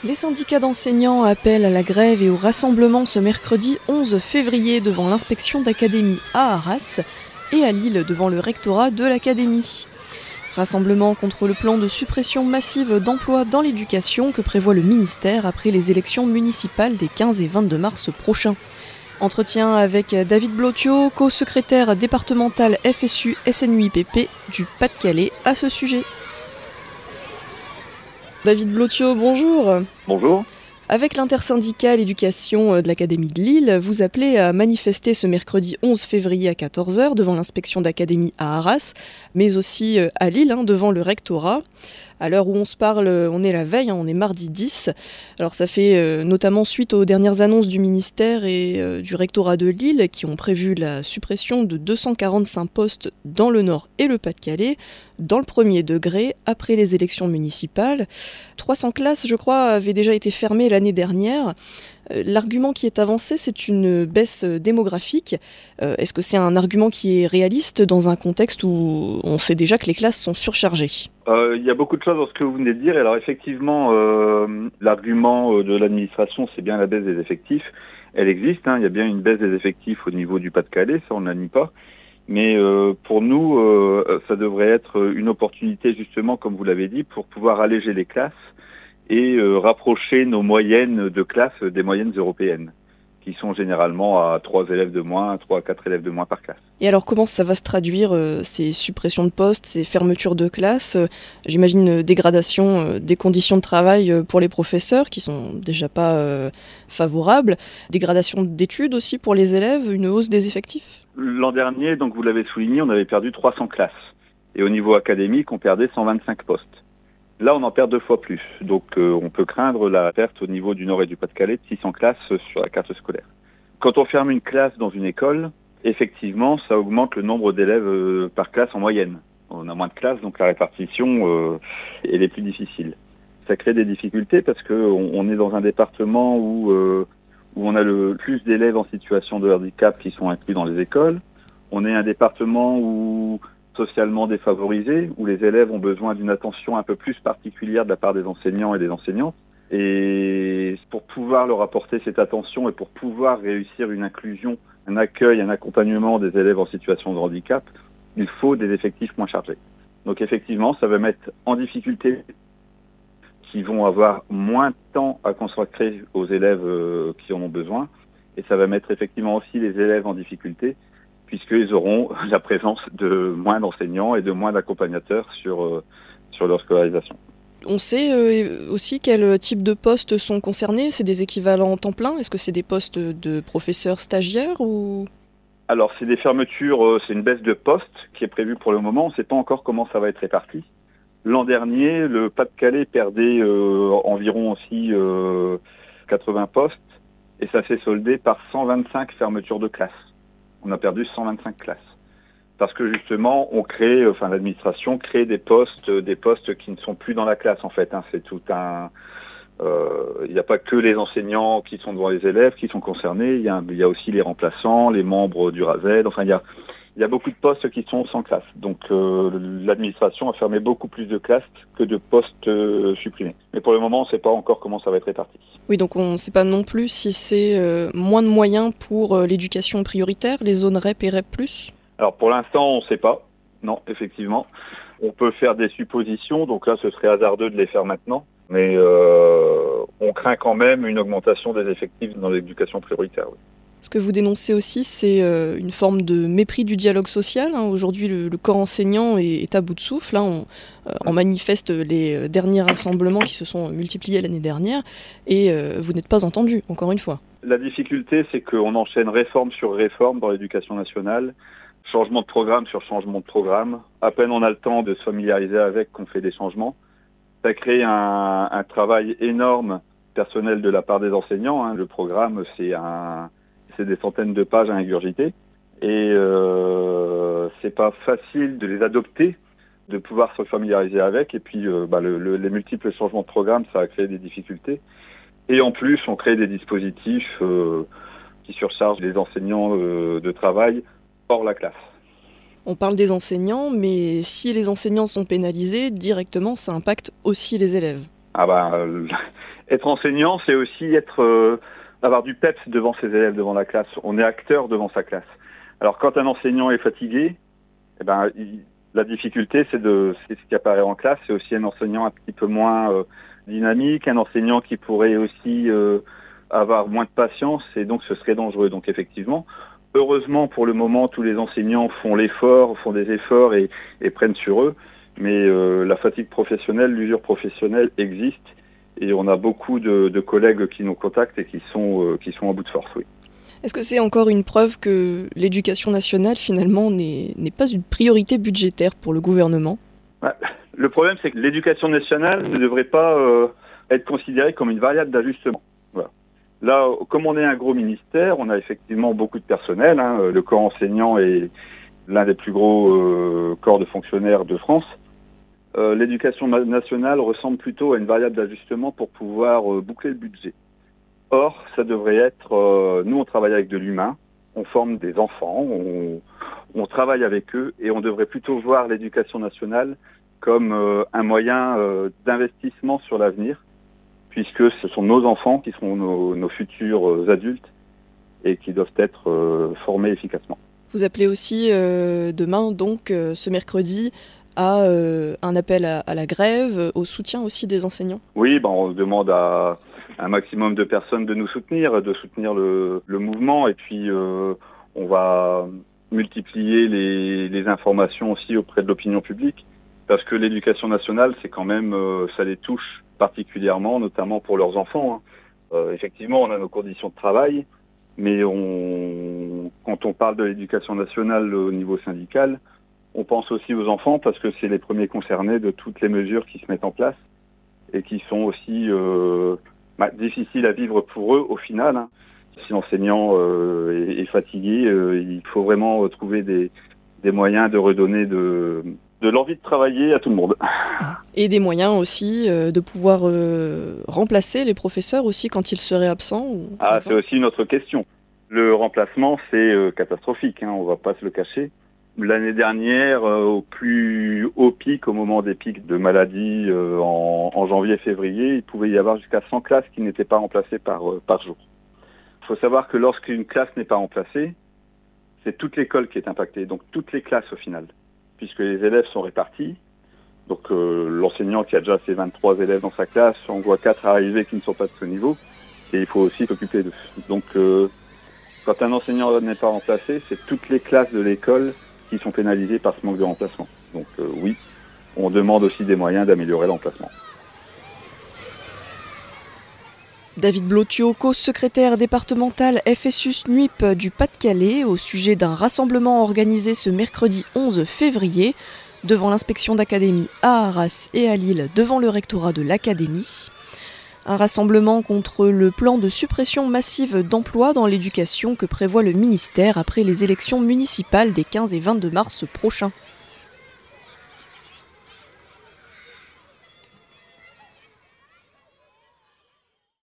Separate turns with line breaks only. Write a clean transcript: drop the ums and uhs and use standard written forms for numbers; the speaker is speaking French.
Les syndicats d'enseignants appellent à la grève et au rassemblement ce mercredi 11 février devant l'inspection d'académie à Arras et à Lille devant le rectorat de l'académie. Rassemblement contre le plan de suppression massive d'emplois dans l'éducation que prévoit le ministère après les élections municipales des 15 et 22 mars prochains. Entretien avec David Blotio, co-secrétaire départemental FSU SNUIPP du Pas-de-Calais à ce sujet. David Blotio, bonjour.
Bonjour.
Avec l'intersyndicale éducation de l'Académie de Lille, vous appelez à manifester ce mercredi 11 février à 14h devant l'inspection d'académie à Arras, mais aussi à Lille, devant le rectorat. À l'heure où on se parle, on est la veille, on est mardi 10. Alors ça fait notamment suite aux dernières annonces du ministère et du rectorat de Lille qui ont prévu la suppression de 245 postes dans le Nord et le Pas-de-Calais, dans le premier degré, après les élections municipales. 300 classes, je crois, avaient déjà été fermées l'année dernière. L'argument qui est avancé, c'est une baisse démographique. Est-ce que c'est un argument qui est réaliste dans un contexte où on sait déjà que les classes sont surchargées ?
Il y a beaucoup de choses dans ce que vous venez de dire. Alors effectivement, l'argument de l'administration, c'est bien la baisse des effectifs. Elle existe, il y a bien une baisse des effectifs au niveau du Pas-de-Calais, ça on ne la nie pas. Mais pour nous, ça devrait être une opportunité justement, comme vous l'avez dit, pour pouvoir alléger les classes et rapprocher nos moyennes de classe des moyennes européennes, qui sont généralement à 3 élèves de moins, 3 à 4 élèves de moins par classe.
Et alors comment ça va se traduire, ces suppressions de postes, ces fermetures de classes ? J'imagine une dégradation des conditions de travail pour les professeurs, qui sont déjà pas favorables, dégradation d'études aussi pour les élèves, une hausse des effectifs ?
L'an dernier, donc vous l'avez souligné, on avait perdu 300 classes. Et au niveau académique, on perdait 125 postes. Là, on en perd 2 fois plus. Donc, on peut craindre la perte au niveau du Nord et du Pas-de-Calais de 600 classes sur la carte scolaire. Quand on ferme une classe dans une école, effectivement, ça augmente le nombre d'élèves par classe en moyenne. On a moins de classes, donc la répartition elle est plus difficile. Ça crée des difficultés parce qu'on est dans un département où on a le plus d'élèves en situation de handicap qui sont inclus dans les écoles. On est un département où socialement défavorisés, où les élèves ont besoin d'une attention un peu plus particulière de la part des enseignants et des enseignantes. Et pour pouvoir leur apporter cette attention et pour pouvoir réussir une inclusion, un accueil, un accompagnement des élèves en situation de handicap, il faut des effectifs moins chargés. Donc effectivement, ça va mettre en difficulté qui vont avoir moins de temps à consacrer aux élèves qui en ont besoin. Et ça va mettre effectivement aussi les élèves en difficulté, puisqu'ils auront la présence de moins d'enseignants et de moins d'accompagnateurs sur leur scolarisation.
On sait aussi quel type de postes sont concernés ? C'est des équivalents temps plein ? Est-ce que c'est des postes de professeurs stagiaires ou...
Alors, c'est des fermetures, c'est une baisse de postes qui est prévue pour le moment. On ne sait pas encore comment ça va être réparti. L'an dernier, le Pas-de-Calais perdait environ aussi 80 postes et ça s'est soldé par 125 fermetures de classes. On a perdu 125 classes. Parce que justement, l'administration crée des postes qui ne sont plus dans la classe en fait. C'est tout un... Il n'y a pas que les enseignants qui sont devant les élèves qui sont concernés. Il y a aussi les remplaçants, les membres du RASED. Enfin, il y a beaucoup de postes qui sont sans classe. Donc l'administration a fermé beaucoup plus de classes que de postes supprimés. Mais pour le moment, on ne sait pas encore comment ça va être réparti.
Oui, donc on ne sait pas non plus si c'est moins de moyens pour l'éducation prioritaire, les zones REP et REP+.
Alors pour l'instant, on ne sait pas. Non, effectivement. On peut faire des suppositions, donc là ce serait hasardeux de les faire maintenant. Mais on craint quand même une augmentation des effectifs dans l'éducation prioritaire. Oui.
Ce que vous dénoncez aussi, c'est une forme de mépris du dialogue social. Aujourd'hui, le corps enseignant est à bout de souffle. On manifeste les derniers rassemblements qui se sont multipliés l'année dernière et vous n'êtes pas entendu, encore une fois.
La difficulté, c'est qu'on enchaîne réforme sur réforme dans l'éducation nationale, changement de programme sur changement de programme. À peine on a le temps de se familiariser avec qu'on fait des changements. Ça crée un travail énorme personnel de la part des enseignants. Le programme, c'est des centaines de pages à ingurgiter et c'est pas facile de les adopter, de pouvoir se familiariser avec et puis les multiples changements de programme, ça a créé des difficultés et en plus on crée des dispositifs qui surchargent les enseignants de travail hors la classe.
On parle des enseignants, mais si les enseignants sont pénalisés, directement ça impacte aussi les élèves.
Être enseignant, c'est aussi avoir du peps devant ses élèves, devant la classe. On est acteur devant sa classe. Alors quand un enseignant est fatigué, la difficulté, c'est ce qui apparaît en classe. C'est aussi un enseignant un petit peu moins dynamique, un enseignant qui pourrait aussi avoir moins de patience, et donc ce serait dangereux. Donc effectivement, heureusement pour le moment, tous les enseignants font des efforts et prennent sur eux. Mais la fatigue professionnelle, l'usure professionnelle existe, et on a beaucoup de collègues qui nous contactent et qui sont en bout de force, oui.
Est-ce que c'est encore une preuve que l'éducation nationale, finalement, n'est pas une priorité budgétaire pour le gouvernement ?
Le problème, c'est que l'éducation nationale ne devrait pas être considérée comme une variable d'ajustement. Voilà. Là, comme on est un gros ministère, on a effectivement beaucoup de personnel. Le corps enseignant est l'un des plus gros corps de fonctionnaires de France. L'éducation nationale ressemble plutôt à une variable d'ajustement pour pouvoir boucler le budget. Or, ça devrait être... nous, on travaille avec de l'humain, on forme des enfants, on travaille avec eux, et on devrait plutôt voir l'éducation nationale comme un moyen d'investissement sur l'avenir, puisque ce sont nos enfants qui seront nos futurs adultes et qui doivent être formés efficacement.
Vous appelez aussi demain, donc ce mercredi, à un appel à la grève, au soutien aussi des enseignants ?
Oui, on demande à un maximum de personnes de nous soutenir, le mouvement, et puis on va multiplier les informations aussi auprès de l'opinion publique, parce que l'éducation nationale, c'est quand même, ça les touche particulièrement, notamment pour leurs enfants. Effectivement, on a nos conditions de travail, mais quand on parle de l'éducation nationale au niveau syndical, on pense aussi aux enfants, parce que c'est les premiers concernés de toutes les mesures qui se mettent en place et qui sont aussi difficiles à vivre pour eux au final. Si l'enseignant est fatigué, il faut vraiment trouver des moyens de redonner de l'envie de travailler à tout le monde.
Et des moyens aussi de pouvoir remplacer les professeurs aussi quand ils seraient absents
c'est aussi une autre question. Le remplacement, c'est catastrophique, on ne va pas se le cacher. L'année dernière, au plus haut pic, au moment des pics de maladies en janvier-février, il pouvait y avoir jusqu'à 100 classes qui n'étaient pas remplacées par jour. Il faut savoir que lorsqu'une classe n'est pas remplacée, c'est toute l'école qui est impactée, donc toutes les classes au final, puisque les élèves sont répartis. Donc l'enseignant qui a déjà ses 23 élèves dans sa classe, on voit 4 arriver qui ne sont pas de ce niveau, et il faut aussi s'occuper d'eux. Donc quand un enseignant n'est pas remplacé, c'est toutes les classes de l'école qui sont pénalisées par ce manque de remplacement. Donc oui, on demande aussi des moyens d'améliorer l'emplacement.
David Blotio, co-secrétaire départemental FSUS NUIP du Pas-de-Calais, au sujet d'un rassemblement organisé ce mercredi 11 février devant l'inspection d'académie à Arras et à Lille devant le rectorat de l'académie. Un rassemblement contre le plan de suppression massive d'emplois dans l'éducation que prévoit le ministère après les élections municipales des 15 et 22 mars prochains.